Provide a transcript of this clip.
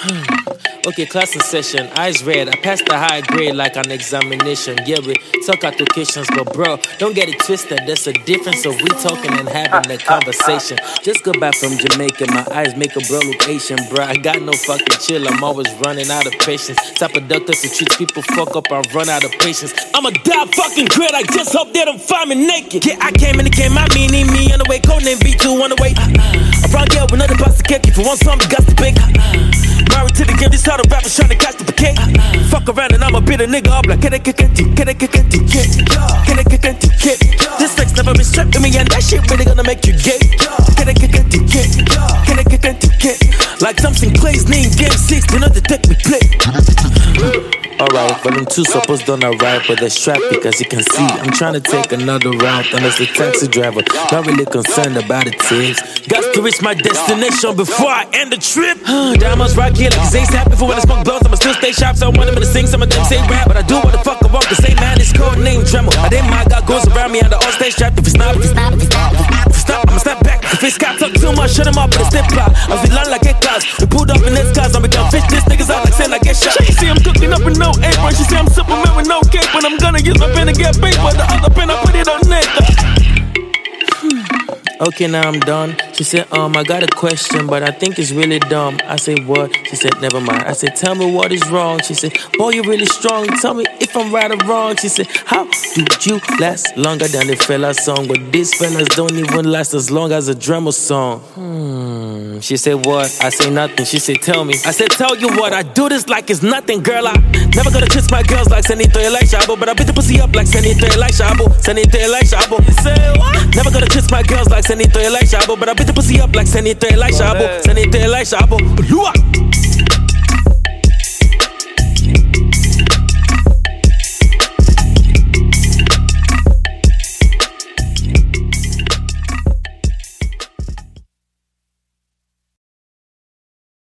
Okay, class in session, eyes red. I passed the high grade like an examination. Yeah, we talk applications, but bro, don't get it twisted. There's a difference of we talking and having a conversation. Just got back from Jamaica, my eyes make a bro look Asian, bro. I got no fucking chill, I'm always running out of patience. Type of doctors who treat people fuck up, I run out of patience. I'ma die fucking great, I just hope they don't find me naked. Yeah, I came in the game, I mean me on the way, codename V2 on the way. Around here with nothing past the cake, if you want something, got to bake. Married to the game, these other rappers trying to catch the bouquet. Fuck around and I'ma beat a nigga up like this flex never been strapped to me and that shit really gonna make you gay. Like something Clay's name, game 6, do not detect me play. Alright, volume 2 supposed done alright, but there's traffic as you can see. I'm trying to take another route, and as the taxi driver, not really concerned about the tips. Got to reach my destination before I end the trip. Diamonds rock here like it's ace happy for when I smoke blunts. I'ma still stay sharp, so I want them to sing. Some of them say rap, but I do what the fuck I want. The same man is code name Tremor. I didn't my God goes around me and the all stay strapped. If it's not, I'ma step back. If it's got talk too much, shut him up with a step out. I feel like a cars. We pulled up in this cars, I'm gonna fish this niggas out like saying I get shot. She see I'm cooking up in no apron. She say I'm Superman with no cape, but I'm gonna use my pen to get paper. The other pen I put it on neck. Okay, now I'm done. She said, I got a question, but I think it's really dumb. I said, what? She said, never mind. I said, tell me what is wrong. She said, boy, you're really strong. Tell me if I'm right or wrong. She said, how did you last longer than the fella's song? But these fellas don't even last as long as a drummer song. She said, what? I say nothing. She said, tell me. I said, tell you what, I do this like it's nothing, girl. I never gonna kiss my girls like Senito Elisha Shabo, but I beat the pussy up like Senito Elisha Shabo. Senito Elisha Shabo. You say what? Never gonna kiss my girls like Senito Elisha Shabo, but I beat the pussy up like Senito Elisha Shabo. Senito Elisha Shabo.